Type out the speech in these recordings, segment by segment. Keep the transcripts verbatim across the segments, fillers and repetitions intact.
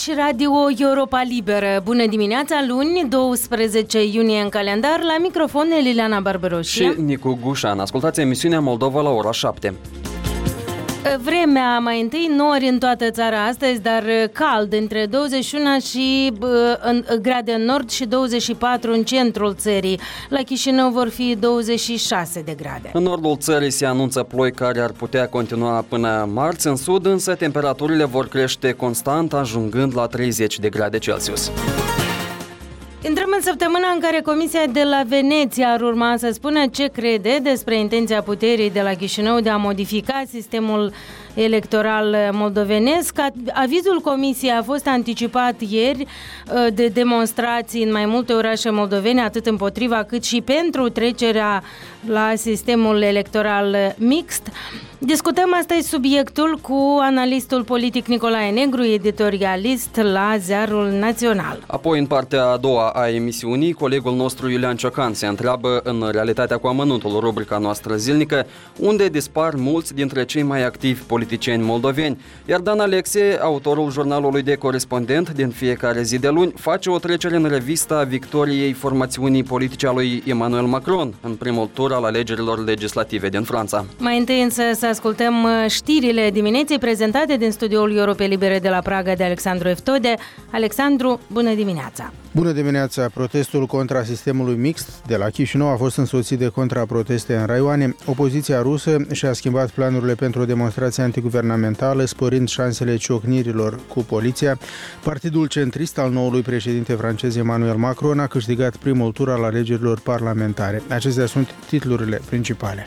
Aici Radio Europa Liberă. Bună dimineața, luni, douăsprezece iunie în calendar, la microfon Liliana Barbaroșie și Nicu Gușan. Ascultați emisiunea Moldova la ora șapte. Vremea mai întâi, nori în toată țara astăzi, dar cald, între douăzeci și unu și, în, grade în nord și douăzeci și patru în centrul țării. La Chișinău vor fi douăzeci și șase de grade. În nordul țării se anunță ploi care ar putea continua până marți. În sud, însă, temperaturile vor crește constant, ajungând la treizeci de grade Celsius. Intrăm în săptămâna în care Comisia de la Veneția ar urma să spună ce crede despre intenția puterii de la Chișinău de a modifica sistemul electoral moldovenesc. Avizul Comisiei a fost anticipat ieri de demonstrații în mai multe orașe moldovene, atât împotriva cât și pentru trecerea la sistemul electoral mixt. Discutăm astăzi subiectul cu analistul politic Nicolae Negru, editorialist la Ziarul Național. Apoi, în partea a doua a emisiunii, colegul nostru Iulian Ciocan se întreabă în Realitatea cu amănuntul, rubrica noastră zilnică, unde dispar mulți dintre cei mai activi politicieni moldoveni. Iar Dan Alexe, autorul jurnalului de corespondent din fiecare zi de luni, face o trecere în revista victoriei formațiunii politice a lui Emmanuel Macron în primul tur al alegerilor legislative din Franța. Mai întâi însă să ascultăm știrile dimineții prezentate din studioul Europei Libere de la Praga de Alexandru Eftode. Alexandru, bună dimineața! Bună dimineața! Protestul contra sistemului mixt de la Chișinău a fost însoțit de contraproteste în raioane. Opoziția rusă și-a schimbat planurile pentru o demonstrație antiguvernamentală, sporind șansele ciocnirilor cu poliția. Partidul centrist al noului președinte francez Emmanuel Macron a câștigat primul tur al alegerilor parlamentare. Acestea sunt titlurile principale.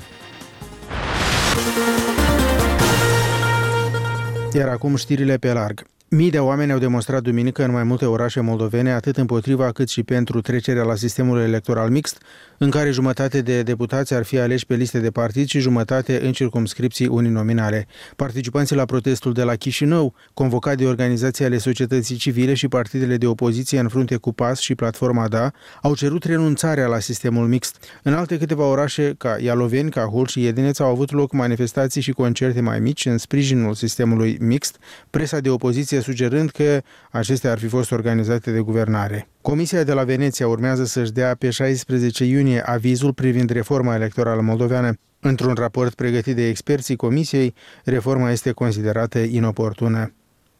Iar acum știrile pe larg. Mii de oameni au demonstrat duminică în mai multe orașe moldovene, atât împotriva cât și pentru trecerea la sistemul electoral mixt, în care jumătate de deputați ar fi aleși pe liste de partid și jumătate în circumscripții uninominale. Participanții la protestul de la Chișinău, convocat de organizații ale societății civile și partidele de opoziție în frunte cu P A S și Platforma D A, au cerut renunțarea la sistemul mixt. În alte câteva orașe, ca Ialoveni, Cahul și Iedineț, au avut loc manifestații și concerte mai mici în sprijinul sistemului mixt, presa de opoziție sugerând că acestea ar fi fost organizate de guvernare. Comisia de la Veneția urmează să-și dea pe șaisprezece iunie avizul privind reforma electorală moldoveană. Într-un raport pregătit de experții Comisiei, reforma este considerată inoportună.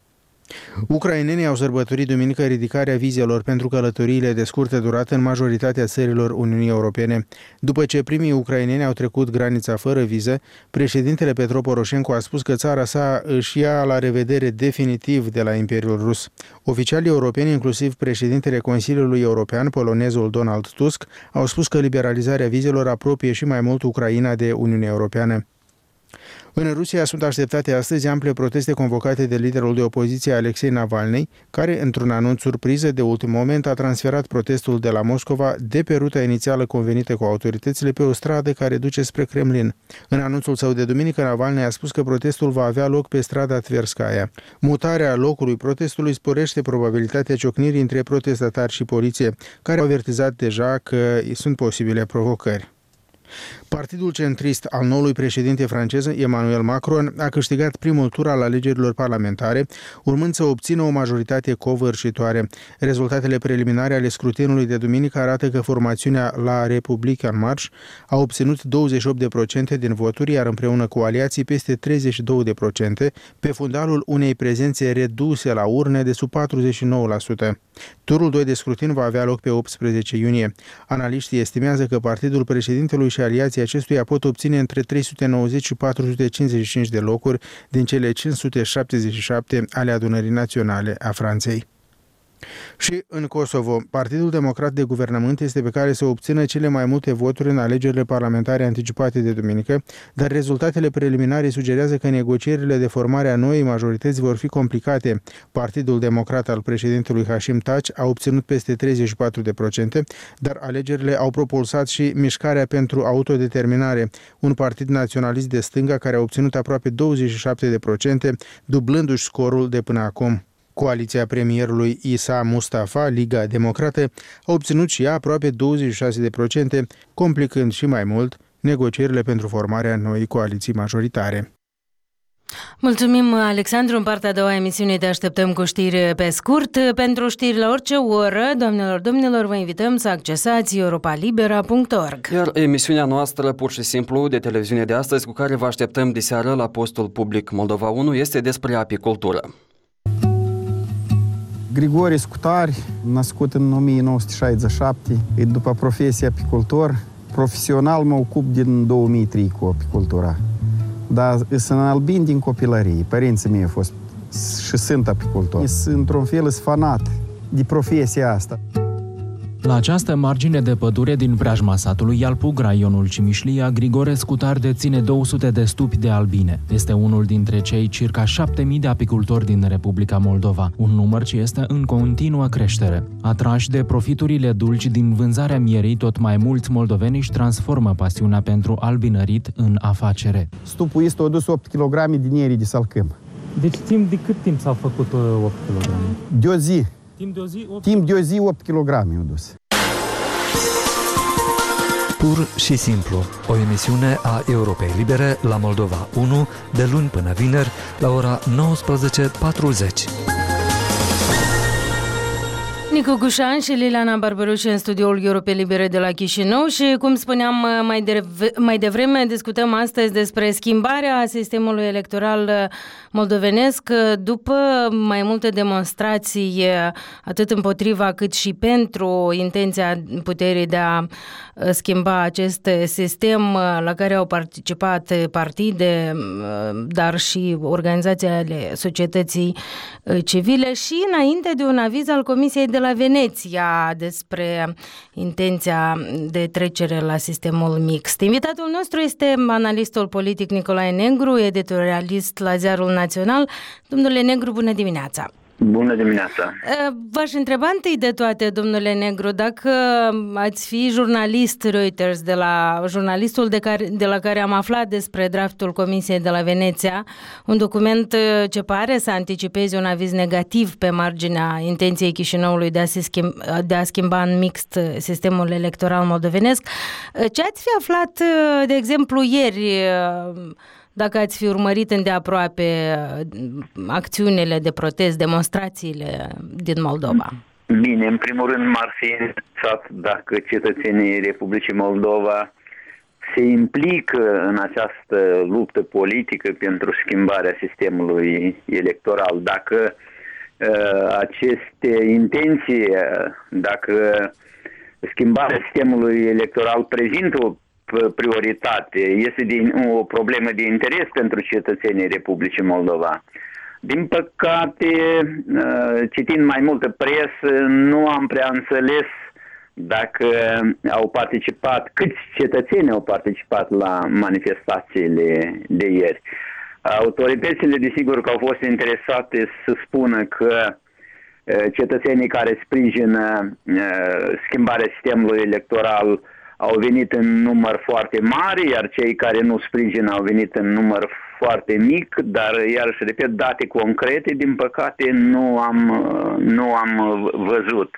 Ucrainenii au sărbătorit duminică ridicarea vizelor pentru călătoriile de scurtă durată în majoritatea țărilor Uniunii Europene. După ce primii ucraineni au trecut granița fără viză, președintele Petro Poroșenko a spus că țara sa își ia la revedere definitiv de la Imperiul Rus. Oficialii europeni, inclusiv președintele Consiliului European, polonezul Donald Tusk, au spus că liberalizarea vizelor apropie și mai mult Ucraina de Uniunea Europeană. În Rusia sunt așteptate astăzi ample proteste convocate de liderul de opoziție Alexei Navalny, care, într-un anunț surpriză de ultim moment, a transferat protestul de la Moscova de pe ruta inițială convenită cu autoritățile pe o stradă care duce spre Kremlin. În anunțul său de duminică, Navalny a spus că protestul va avea loc pe strada Tverskaya. Mutarea locului protestului sporește probabilitatea ciocnirii între protestatari și poliție, care au avertizat deja că sunt posibile provocări. Partidul centrist al noului președinte francez, Emmanuel Macron, a câștigat primul tur al alegerilor parlamentare, urmând să obțină o majoritate covârșitoare. Rezultatele preliminare ale scrutinului de duminică arată că formațiunea La République En Marche a obținut douăzeci și opt la sută din voturi, iar împreună cu aliații peste treizeci și doi la sută, pe fundalul unei prezențe reduse la urne de sub patruzeci și nouă la sută. Turul doi de scrutin va avea loc pe optsprezece iunie. Analiștii estimează că partidul președintelui și aliații acestuia pot obține între trei sute nouăzeci și patru sute cincizeci și cinci de locuri din cele cinci sute șaptezeci și șapte ale Adunării Naționale a Franței. Și în Kosovo, Partidul Democrat de Guvernământ este pe care să obțină cele mai multe voturi în alegerile parlamentare anticipate de duminică, dar rezultatele preliminare sugerează că negocierile de formare a noii majorități vor fi complicate. Partidul Democrat al președintelui Hashim Taci a obținut peste treizeci și patru la sută, dar alegerile au propulsat și Mișcarea pentru Autodeterminare, un partid naționalist de stânga care a obținut aproape douăzeci și șapte la sută, dublându-și scorul de până acum. Coaliția premierului Isa Mustafa, Liga Democrată, a obținut și ea aproape douăzeci și șase la sută, complicând și mai mult negocierile pentru formarea noii coaliții majoritare. Mulțumim, Alexandru. În partea a doua a emisiunii te așteptăm cu știri pe scurt. Pentru știri la orice oră, doamnelor, domnilor, vă invităm să accesați europa libera punct org. Iar emisiunea noastră, pur și simplu, de televiziune de astăzi, cu care vă așteptăm diseară la postul public Moldova unu, este despre apicultură. Grigore Scutari, născut în o mie nouă sute șaizeci și șapte, e după profesie apicultor. Profesional mă ocup din două mii trei cu apicultura. Dar sunt albin din copilărie. Părinții mei au fost și sunt apicultori. Sunt, într-un fel, sunt fanat de profesia asta. La această margine de pădure din preajma satului Ialpug, raionul Cimișlia, Grigore Scutar deține două sute de stupi de albine. Este unul dintre cei circa șapte mii de apicultori din Republica Moldova, un număr ce este în continuă creștere. Atrași de profiturile dulci din vânzarea mierii, tot mai mulți moldoveni își transformă pasiunea pentru albinărit în afacere. Stupul este a adus opt kilograme din ierii de salcâm. Deci timp de cât timp s-au făcut opt kilograme? De o zi. Timp de o zi, opt... Timp de o zi, opt kilograme au dus. Pur și simplu, o emisiune a Europei Libere la Moldova unu, de luni până vineri, la ora nouăsprezece patruzeci. Nicu Gușan și Liliana Barberuș în studioul Europei Libere de la Chișinău și, cum spuneam mai, de, mai devreme, discutăm astăzi despre schimbarea sistemului electoral moldovenesc după mai multe demonstrații, atât împotriva cât și pentru intenția puterii de a schimba acest sistem, la care au participat partide, dar și organizații ale societății civile, și înainte de un aviz al Comisiei de la Veneția despre intenția de trecere la sistemul mixt. Invitatul nostru este analistul politic Nicolae Negru, editorialist la Ziarul Național. Domnule Negru, bună dimineața! Bună dimineața! V-aș întreba întâi de toate, domnule Negru, dacă ați fi jurnalist Reuters, de la jurnalistul de, care, de la care am aflat despre draftul Comisiei de la Veneția, un document ce pare să anticipeze un aviz negativ pe marginea intenției Chișinăului de a, se schimba, de a schimba în mixt sistemul electoral moldovenesc. Ce ați fi aflat, de exemplu, ieri, dacă ați fi urmărit îndeaproape acțiunile de protest, demonstrațiile din Moldova? Bine, în primul rând m-ar fi interesat dacă cetățenii Republicii Moldova se implică în această luptă politică pentru schimbarea sistemului electoral. Dacă uh, aceste intenții, dacă schimbarea sistemului electoral prezintă o prioritate, este de, o problemă de interes pentru cetățenii Republicii Moldova. Din păcate, citind mai multă presă, nu am prea înțeles dacă au participat, câți cetățeni au participat la manifestațiile de ieri. Autoritățile, desigur, că au fost interesate să spună că cetățenii care sprijină schimbarea sistemului electoral au venit în număr foarte mare, iar cei care nu sprijină au venit în număr foarte mic, dar, iarăși, repet, date concrete, din păcate, nu am, nu am văzut.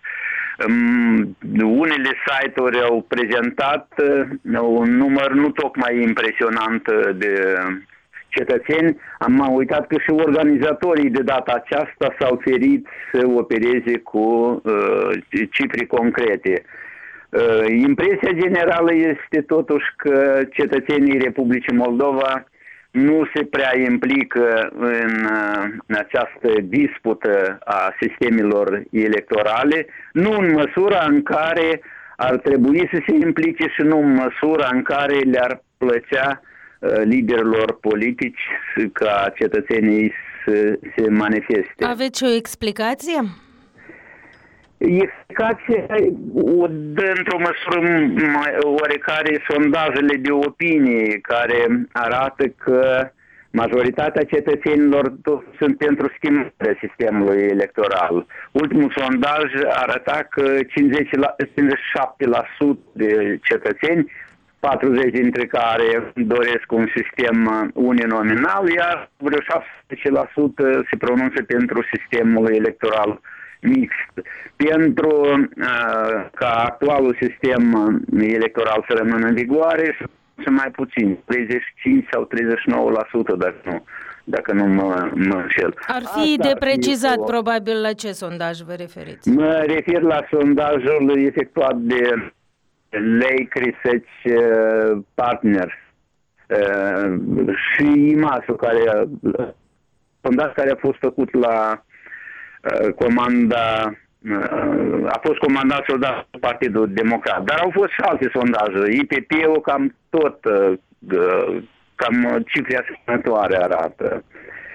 Unele site-uri au prezentat un număr nu tocmai impresionant de cetățeni. Am uitat că și organizatorii de data aceasta s-au ferit să opereze cu uh, cifre concrete. Impresia generală este totuși că cetățenii Republicii Moldova nu se prea implică în această dispută a sistemelor electorale, nu în măsura în care ar trebui să se implice și nu în măsura în care le-ar plăcea liderilor politici ca cetățenii să se manifeste. Aveți o explicație? Explicația o dă într-o măsură oarecare sondajele de opinie care arată că majoritatea cetățenilor sunt pentru schimbarea sistemului electoral. Ultimul sondaj arăta că cincizeci la șapte la sută de cetățeni, patruzeci la sută dintre care doresc un sistem uninominal, iar vreo șaisprezece la sută se pronunță pentru sistemul electoral mixt. Pentru uh, ca actualul sistem electoral să rămână în vigoare, sunt mai puțin, treizeci și cinci sau treizeci și nouă la sută, dacă nu dacă nu mă, mă înșel. Ar fi Asta de precizat, o... probabil, la ce sondaj vă referiți? Mă refer la sondajul efectuat de Lake Research Partners și I M A S-ul, care, sondaj care a fost făcut la comanda, a fost comandat sondajul Partidul Democrat, dar au fost și alte sondaje. I P P-ul cam tot, cam cifre asemănătoare arată.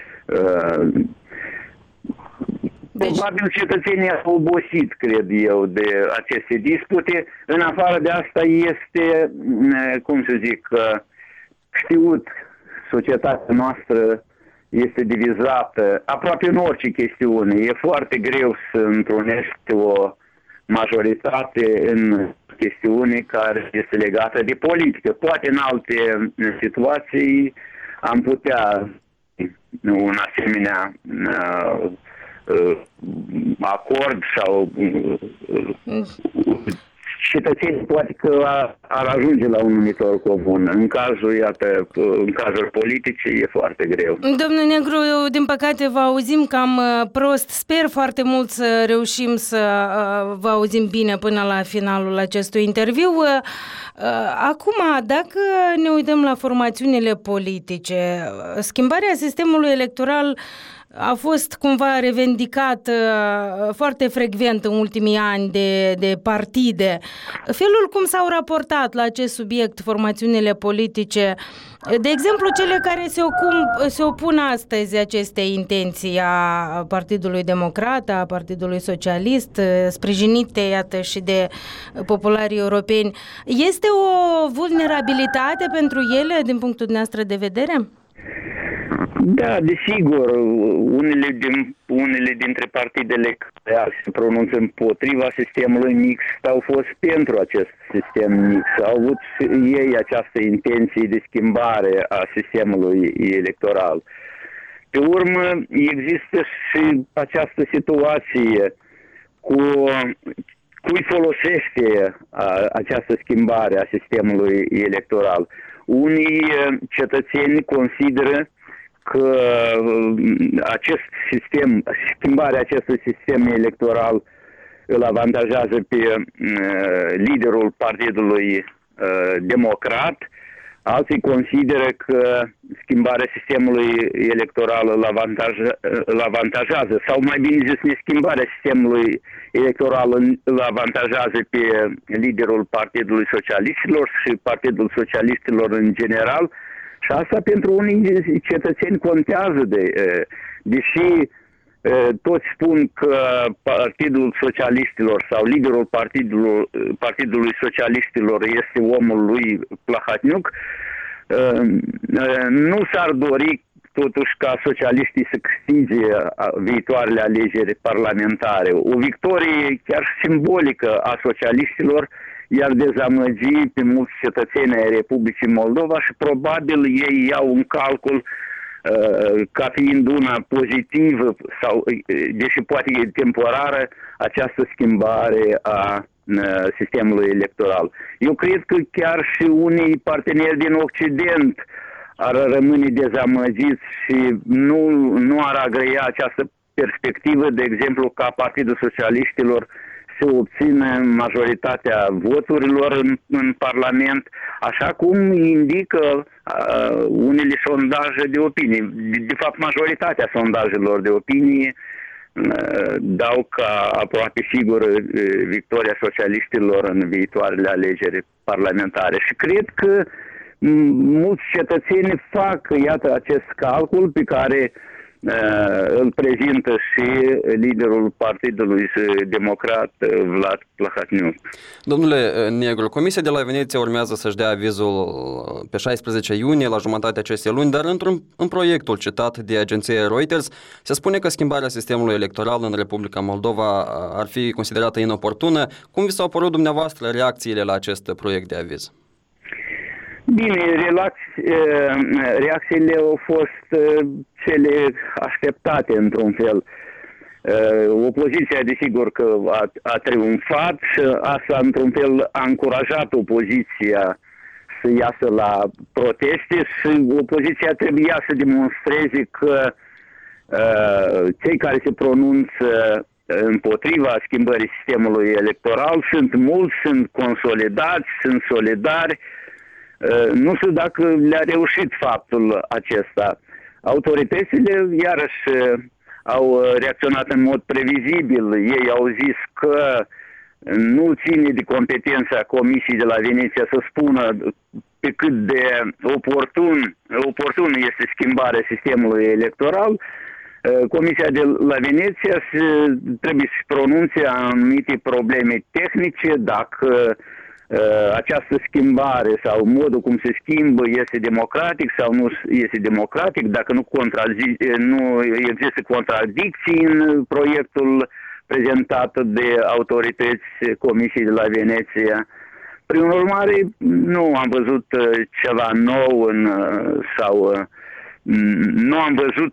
Deci... Probabil cetățenii au obosit, cred eu, de aceste dispute. În afară de asta este, cum să zic, știut, societatea noastră este divizată aproape în orice chestiune. E foarte greu să întrunești o majoritate în chestiune care este legată de politică. Poate în alte situații am putea un asemenea uh, acord sau cetățenii poate că ar ajunge la un numitor comun. În cazul, iată, în cazul politice e foarte greu. Domnul Negru, din păcate vă auzim cam prost. Sper foarte mult să reușim să vă auzim bine până la finalul acestui interviu. Acum, dacă ne uităm la formațiunile politice, schimbarea sistemului electoral a fost cumva revendicat uh, foarte frecvent în ultimii ani de, de partide. Felul cum s-au raportat la acest subiect formațiunile politice, de exemplu cele care se, ocum, se opun astăzi acestei intenții a Partidului Democrat, a Partidului Socialist, sprijinite, iată, și de popularii europeni, este o vulnerabilitate pentru ele din punctul dumneavoastră de vedere? Da, desigur, unele, din, unele dintre partidele care se pronunță împotriva sistemului mixt au fost pentru acest sistem mixt. Au avut ei această intenție de schimbare a sistemului electoral. Pe urmă, există și această situație cu cui folosește a, această schimbare a sistemului electoral. Unii cetățeni consideră că acest sistem, schimbarea acestui sistem electoral îl avantajează pe uh, liderul Partidului uh, Democrat, alții consideră că schimbarea sistemului electoral îl, avantaje, îl avantajează, sau mai bine zis, neschimbarea sistemului electoral îl avantajează pe liderul Partidului Socialistilor și Partidul Socialistilor în general. Și asta pentru unii cetățeni contează, de, deși toți spun că Partidul Socialistilor sau liderul Partidului, Partidului Socialistilor este omul lui Plahotniuc, nu s-ar dori totuși ca socialiștii să câștige viitoarele alegeri parlamentare. O victorie chiar simbolică a socialiștilor i-ar dezamăgi pe mulți cetățeni ai Republicii Moldova și probabil ei iau în calcul uh, ca fiind una pozitivă sau, deși poate e temporară, această schimbare a uh, sistemului electoral. Eu cred că chiar și unii parteneri din Occident ar rămâne dezamăgiți și nu, nu ar agrea această perspectivă, de exemplu, ca Partidul Socialiștilor să obțină majoritatea voturilor în, în Parlament, așa cum indică uh, unele sondaje de opinie. De, de fapt, majoritatea sondajelor de opinie uh, dau ca aproape sigură uh, victoria socialiștilor în viitoarele alegeri parlamentare. Și cred că mulți cetățeni fac, iată, acest calcul pe care îl prezintă și liderul Partidului Democrat, Vlad Plahotniuc. Domnule Negru, Comisia de la Veneția urmează să-și dea avizul pe șaisprezece iunie, la jumătatea acestei luni, dar într-un în proiectul citat de agenția Reuters se spune că schimbarea sistemului electoral în Republica Moldova ar fi considerată inoportună. Cum vi s-au părut dumneavoastră reacțiile la acest proiect de aviz? Bine, reacțiile au fost cele așteptate într-un fel. Opoziția, desigur că a, a triumfat și asta într-un fel a încurajat opoziția să iasă la proteste și opoziția trebuia să demonstreze că uh, cei care se pronunță împotriva schimbării sistemului electoral sunt mulți, sunt consolidați, sunt solidari. Nu știu dacă le-a reușit faptul acesta. Autoritățile iarăși au reacționat în mod previzibil. Ei au zis că nu ține de competența Comisiei de la Veneția să spună pe cât de oportun, oportun este schimbarea sistemului electoral. Comisia de la Veneția trebuie să pronunțe anumite probleme tehnice, dacă această schimbare sau modul cum se schimbă este democratic sau nu este democratic, dacă nu, nu există contradicții în proiectul prezentat de autorități Comisiei de la Veneția. Prin urmare, nu am văzut ceva nou în, sau nu am văzut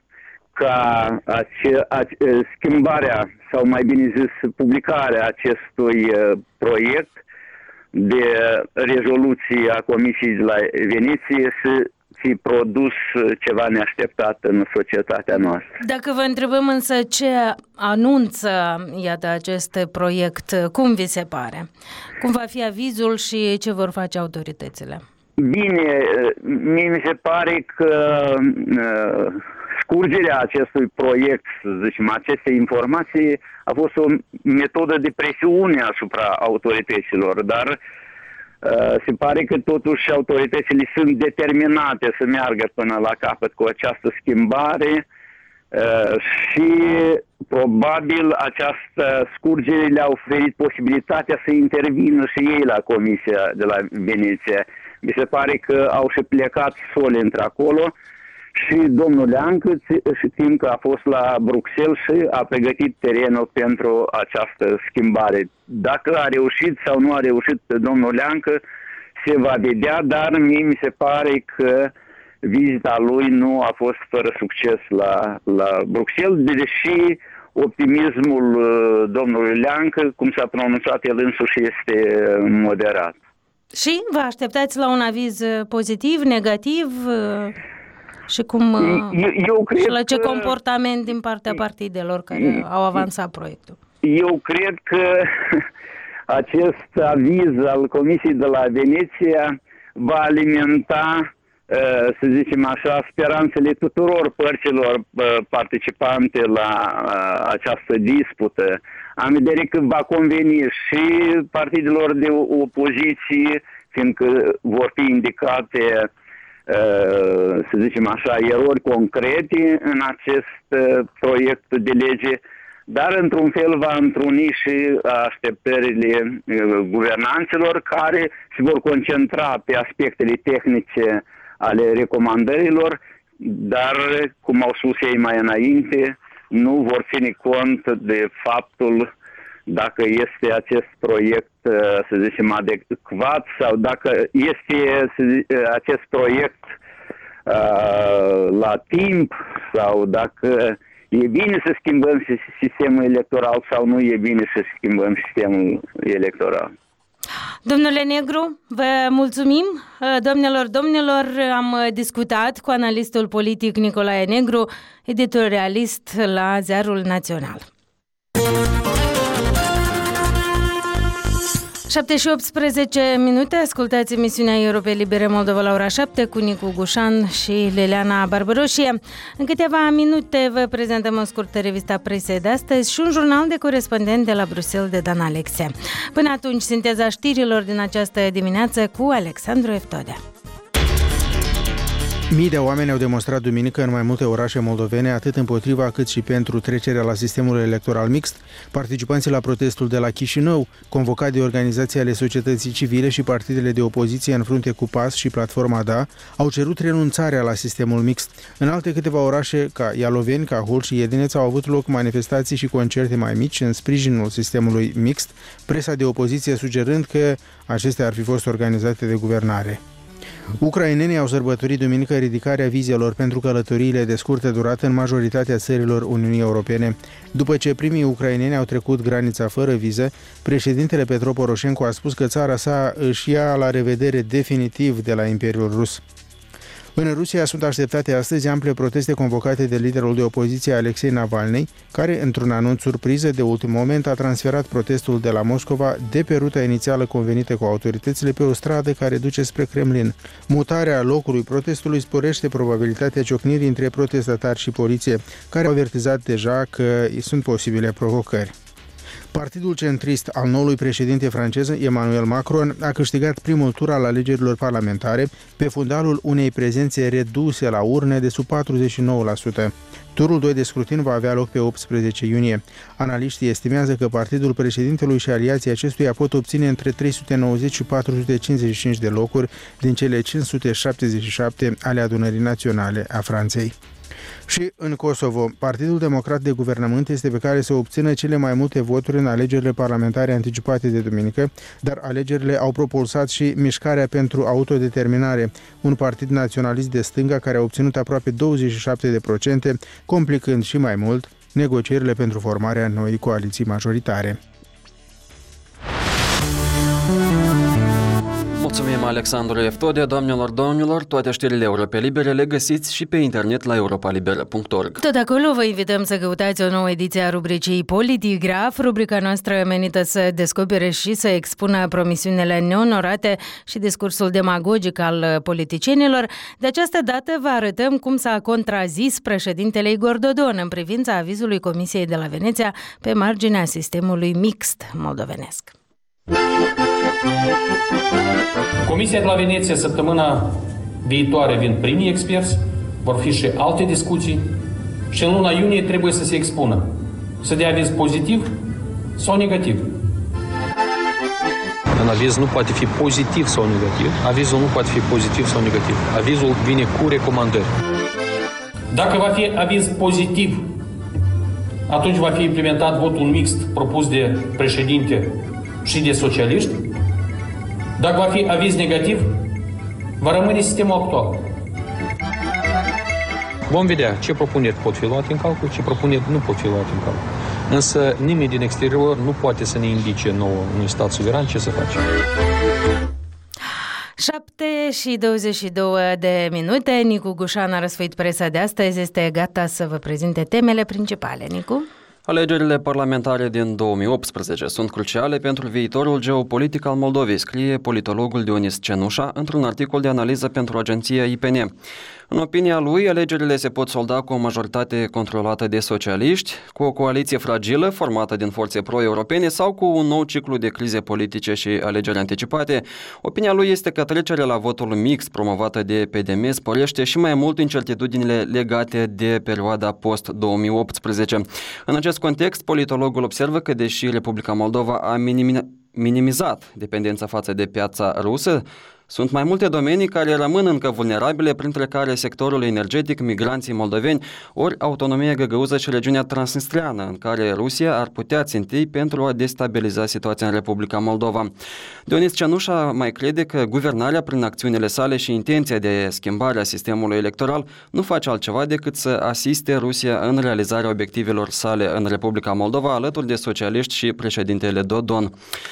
ca ace, ace, schimbarea, sau mai bine zis, publicarea acestui uh, proiect de rezoluție a Comisiei de la Veneție să fi produs ceva neașteptat în societatea noastră. Dacă vă întrebăm însă ce anunță, iată, acest proiect, cum vi se pare? Cum va fi avizul și ce vor face autoritățile? Bine, mie mi se pare că uh, scurgerea acestui proiect, să zicem, aceste informații a fost o metodă de presiune asupra autorităților, dar uh, se pare că totuși autoritățile sunt determinate să meargă până la capăt cu această schimbare uh, și probabil această scurgere le-a oferit posibilitatea să intervină și ei la Comisia de la Veneția. Mi se pare că au și plecat soli într-acolo și domnul Leancă știm că a fost la Bruxelles și a pregătit terenul pentru această schimbare. Dacă a reușit sau nu a reușit domnul Leancă se va vedea, dar mie mi se pare că vizita lui nu a fost fără succes la, la Bruxelles, deși optimismul domnului Leancă, cum s-a pronunțat el însuși, este moderat. Și vă așteptați la un aviz pozitiv, negativ și cum eu, eu cred și la ce că, comportament din partea partidelor care au avansat proiectul? Eu cred că acest aviz al Comisiei de la Veneția va alimenta, să zicem așa, speranțele tuturor părților participante la această dispută. Am vedere că va conveni și partidelor de opoziție, fiindcă vor fi indicate, să zicem așa, erori concrete în acest proiect de lege, dar într-un fel va întruni și așteptările guvernanților care se vor concentra pe aspectele tehnice ale recomandărilor, dar, cum au spus ei mai înainte, nu vor ține cont de faptul dacă este acest proiect, să zicem, adecvat sau dacă este acest proiect la timp sau dacă e bine să schimbăm sistemul electoral sau nu e bine să schimbăm sistemul electoral. Domnule Negru, vă mulțumim. Doamnelor, domnilor, am discutat cu analistul politic Nicolae Negru, editorialist la Ziarul Național. șapte și optsprezece minute, ascultați emisiunea Europe Libere Moldova la ora șapte cu Nicu Gușan și Leleana Barbăroșie. În câteva minute vă prezentăm o scurtă revista presei de astăzi și un jurnal de corespondent de la Bruxelles de Dan Alexe. Până atunci, sinteza știrilor din această dimineață cu Alexandru Eftodea. Mii de oameni au demonstrat duminică în mai multe orașe moldovene, atât împotriva cât și pentru trecerea la sistemul electoral mixt. Participanții la protestul de la Chișinău, convocat de organizații ale societății civile și partidele de opoziție în frunte cu P A S și Platforma Da, au cerut renunțarea la sistemul mixt. În alte câteva orașe, ca Ialoveni, Cahul și Iedineț, au avut loc manifestații și concerte mai mici în sprijinul sistemului mixt, presa de opoziție sugerând că acestea ar fi fost organizate de guvernare. Ucrainenii au sărbătorit duminică ridicarea vizelor pentru călătoriile de scurtă durată în majoritatea țărilor Uniunii Europene. După ce primii ucraineni au trecut granița fără viză, președintele Petro Poroșenko a spus că țara sa își ia la revedere definitiv de la Imperiul Rus. În Rusia sunt așteptate astăzi ample proteste convocate de liderul de opoziție Alexei Navalny, care, într-un anunț surpriză de ultim moment, a transferat protestul de la Moscova de pe ruta inițială convenită cu autoritățile pe o stradă care duce spre Kremlin. Mutarea locului protestului sporește probabilitatea ciocnirii între protestatari și poliție, care au avertizat deja că sunt posibile provocări. Partidul centrist al noului președinte francez, Emmanuel Macron, a câștigat primul tur al alegerilor parlamentare pe fundalul unei prezențe reduse la urne de sub patruzeci și nouă la sută. Turul doi de scrutin va avea loc pe optsprezece iunie. Analiștii estimează că partidul președintelui și aliații acestuia pot obține între trei sute nouăzeci și patru sute cincizeci și cinci de locuri din cele cinci sute șaptezeci și șapte ale Adunării Naționale a Franței. Și în Kosovo, Partidul Democrat de Guvernământ este pe care să obțină cele mai multe voturi în alegerile parlamentare anticipate de duminică, dar alegerile au propulsat și Mișcarea pentru Autodeterminare, un partid naționalist de stânga care a obținut aproape douăzeci și șapte la sută, complicând și mai mult negocierile pentru formarea noii coaliții majoritare. Mulțumim, Alexandru Eftode. Doamnelor, domnilor, toate știrile Europa Libere le găsiți și pe internet la europa liberă punct org. Tot acolo vă invităm să căutați o nouă ediție a rubricii Politigraf, rubrica noastră menită să descopere și să expună promisiunile neonorate și discursul demagogic al politicienilor. De această dată vă arătăm cum s-a contrazis președintele Igor Dodon în privința avizului Comisiei de la Veneția pe marginea sistemului mixt moldovenesc. Comisia de la Veneția săptămâna viitoare vin primii experți, vor fi și alte discuții și în luna iunie trebuie să se expună, să dea aviz pozitiv sau negativ. Un aviz nu poate fi pozitiv sau negativ. Avizul nu poate fi pozitiv sau negativ. Avizul vine cu recomandări. Dacă va fi aviz pozitiv, atunci va fi implementat votul mixt propus de președinte și de socialiști. Dacă va fi aviz negativ, va rămâne sistemul actual. Vom vedea ce propuneri pot fi luate în calcul, ce propuneri nu pot fi luate în calcul. Însă nimeni din exterior nu poate să ne indice nouă, unui stat suveran, ce să facem. șapte și douăzeci și două de minute. Nicu Gușan a răsfoit presa de astăzi. Este gata să vă prezinte temele principale. Nicu? Alegerile parlamentare din două mii optsprezece sunt cruciale pentru viitorul geopolitic al Moldovei, scrie politologul Dionis Cenușa într-un articol de analiză pentru agenția I P N. În opinia lui, alegerile se pot solda cu o majoritate controlată de socialiști, cu o coaliție fragilă formată din forțe pro-europene sau cu un nou ciclu de crize politice și alegeri anticipate. Opinia lui este că trecerea la votul mix promovată de P D M sporește și mai mult incertitudinile legate de perioada post două mii optsprezece. În acest context, politologul observă că deși Republica Moldova a minimizat dependența față de piața rusă, sunt mai multe domenii care rămân încă vulnerabile, printre care sectorul energetic, migranții moldoveni, ori autonomia găgăuză și regiunea transnistreană, în care Rusia ar putea ținti pentru a destabiliza situația în Republica Moldova. Dionis Cenușa mai crede că guvernarea, prin acțiunile sale și intenția de schimbare a sistemului electoral, nu face altceva decât să asiste Rusia în realizarea obiectivelor sale în Republica Moldova, alături de socialiști și președintele Dodon.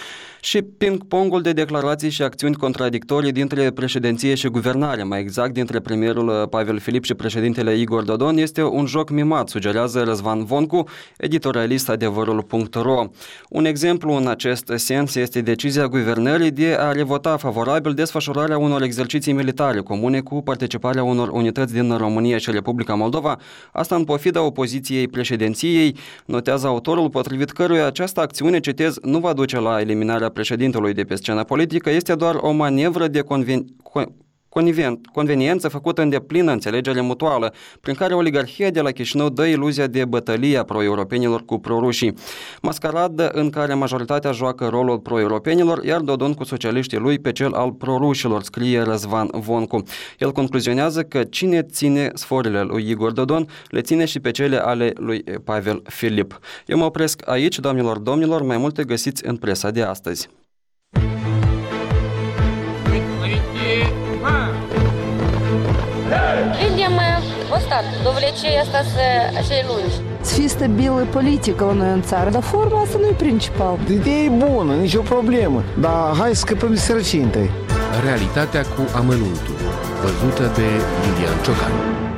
Și ping-pongul de declarații și acțiuni contradictorii dintre președinție și guvernare, mai exact dintre premierul Pavel Filip și președintele Igor Dodon, este un joc mimat, sugerează Răzvan Voncu, editorialist adevărul punct ro. Un exemplu în acest sens este decizia guvernării de a revota favorabil desfășurarea unor exerciții militare comune cu participarea unor unități din România și Republica Moldova, asta în pofida opoziției președinției, notează autorul, potrivit căruia această acțiune, citez, nu va duce la eliminarea președintelui de pe scena politică, este doar o manevră de conven... Convenient, conveniență făcută în deplină înțelegere mutuală, prin care oligarhia de la Chișinău dă iluzia de bătălia pro-europenilor cu pro-rușii. Mascaradă în care majoritatea joacă rolul pro-europenilor, iar Dodon cu socialiștii lui pe cel al pro-rușilor, scrie Răzvan Voncu. El concluzionează că cine ține sforile lui Igor Dodon, le ține și pe cele ale lui Pavel Filip. Eu mă opresc aici, doamnelor, domnilor, mai multe găsiți în presa de astăzi. Видим устав, довлече остаться ще lungi. Să fie stabilă politică la noi în țară, dar forma asta nu e principal. Ideea e bună, nicio problemă, dar hai să scăpăm de sărăcie întâi. Realitatea cu amănuntul, văzută de Iulian Ciocan.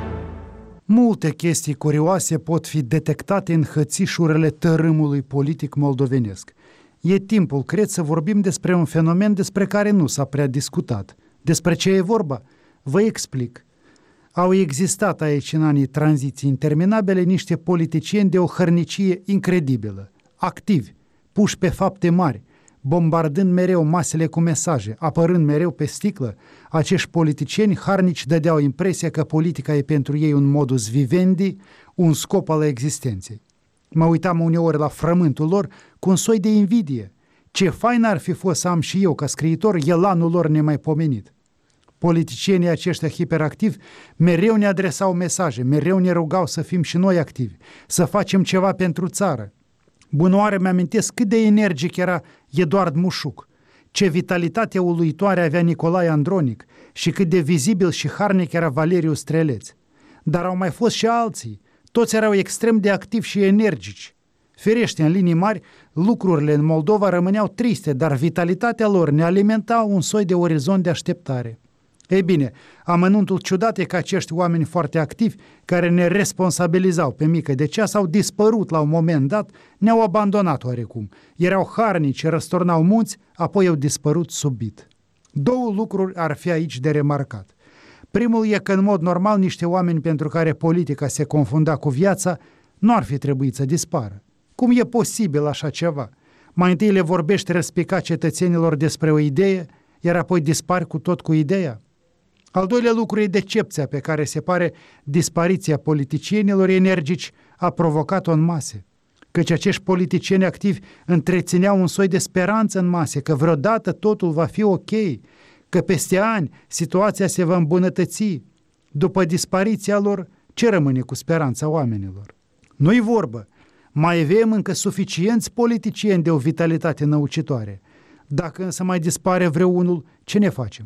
Multe chestii curioase pot fi detectate în hățișurile tărâmului politic moldovenesc. E timpul, cred, să vorbim despre un fenomen despre care nu s-a prea discutat. Despre ce e vorba? Vă explic. Au existat aici în anii tranziții interminabile niște politicieni de o hărnicie incredibilă, activi, puși pe fapte mari, bombardând mereu masele cu mesaje, apărând mereu pe sticlă. Acești politicieni harnici dădeau impresia că politica e pentru ei un modus vivendi, un scop al existenței. Mă uitam uneori la frământul lor cu un soi de invidie. Ce fain ar fi fost să am și eu ca scriitor elanul lor nemaipomenit. Politicienii aceștia hiperactivi mereu ne adresau mesaje, mereu ne rugau să fim și noi activi, să facem ceva pentru țară. Bunoare mi-amintesc cât de energic era Eduard Mușuc, ce vitalitate uluitoare avea Nicolae Andronic și cât de vizibil și harnic era Valeriu Streleț. Dar au mai fost și alții, toți erau extrem de activi și energici. Ferește, în linii mari, lucrurile în Moldova rămâneau triste, dar vitalitatea lor ne alimenta un soi de orizont de așteptare. Ei bine, amănuntul ciudat e că acești oameni foarte activi, care ne responsabilizau pe mică de ceas, au dispărut la un moment dat, ne-au abandonat oarecum. Erau harnici, răsturnau munți, apoi au dispărut subit. Două lucruri ar fi aici de remarcat. Primul e că, în mod normal, niște oameni pentru care politica se confunda cu viața nu ar fi trebuit să dispară. Cum e posibil așa ceva? Mai întâi le vorbești răspicat cetățenilor despre o idee, iar apoi dispari cu tot cu ideea? Al doilea lucru e decepția pe care se pare dispariția politicienilor energici a provocat-o în mase. Căci acești politicieni activi întrețineau un soi de speranță în mase, că vreodată totul va fi ok, că peste ani situația se va îmbunătăți. După dispariția lor, ce rămâne cu speranța oamenilor? Nu-i vorbă. Mai avem încă suficienți politicieni de o vitalitate năucitoare. Dacă însă mai dispare vreunul, ce ne facem?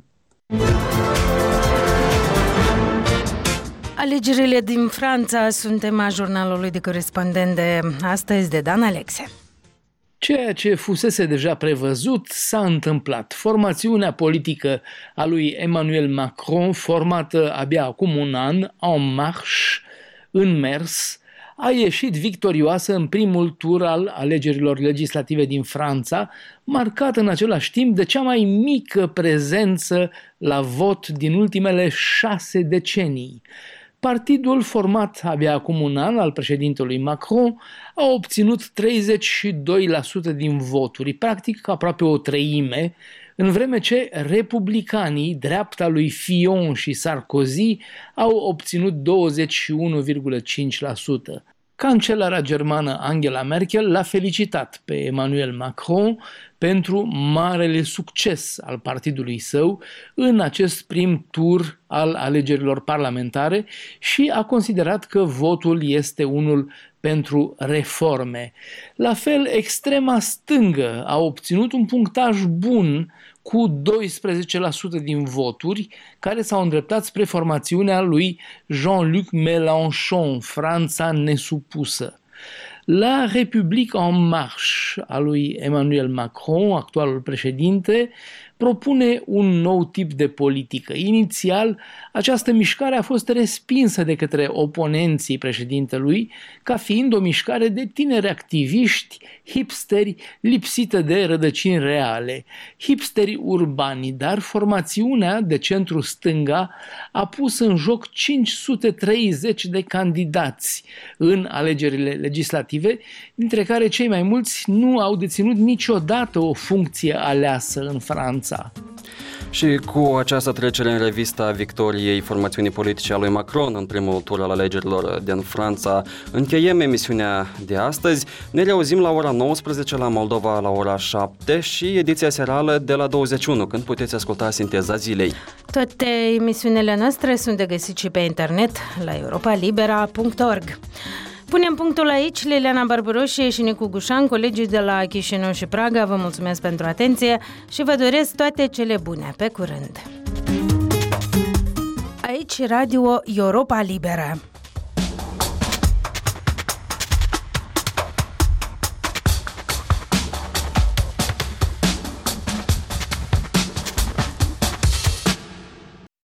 Alegerile din Franța sunt tema jurnalului de corespondent de astăzi de Dan Alexe. Ceea ce fusese deja prevăzut s-a întâmplat. Formațiunea politică a lui Emmanuel Macron, formată abia acum un an, En Marche, în mers, a ieșit victorioasă în primul tur al alegerilor legislative din Franța, marcat în același timp de cea mai mică prezență la vot din ultimele șase decenii. Partidul, format abia acum un an al președintelui Macron, a obținut treizeci și doi la sută din voturi, practic aproape o treime, în vreme ce republicanii, dreapta lui Fillon și Sarkozy, au obținut douăzeci și unu virgulă cinci la sută. Cancelara germană Angela Merkel l-a felicitat pe Emmanuel Macron pentru marele succes al partidului său în acest prim tur al alegerilor parlamentare și a considerat că votul este unul pentru reforme. La fel, extrema stângă a obținut un punctaj bun cu doisprezece la sută din voturi, care s-au îndreptat spre formațiunea lui Jean-Luc Mélenchon, Franța nesupusă. La République en Marche a lui Emmanuel Macron, actualul președinte, propune un nou tip de politică. Inițial, această mișcare a fost respinsă de către oponenții președintelui ca fiind o mișcare de tineri activiști, hipsteri, lipsită de rădăcini reale, hipsteri urbani, dar formațiunea de centru-stânga a pus în joc cinci sute treizeci de candidați în alegerile legislative, dintre care cei mai mulți nu au deținut niciodată o funcție aleasă în Franța. Și cu această trecere în revista victoriei formațiunii politice a lui Macron în primul tur al alegerilor din Franța, încheiem emisiunea de astăzi. Ne reauzim la ora nouăsprezece la Moldova la ora șapte și ediția serală de la douăzeci și unu, când puteți asculta Sinteza Zilei. Toate emisiunile noastre sunt de găsit și pe internet la europa libera punct org. Punem punctul aici. Liliana Barbaroșie și Nicu Gușan, colegii de la Chișinău și Praga, vă mulțumesc pentru atenție și vă doresc toate cele bune. Pe curând! Aici Radio Europa Liberă.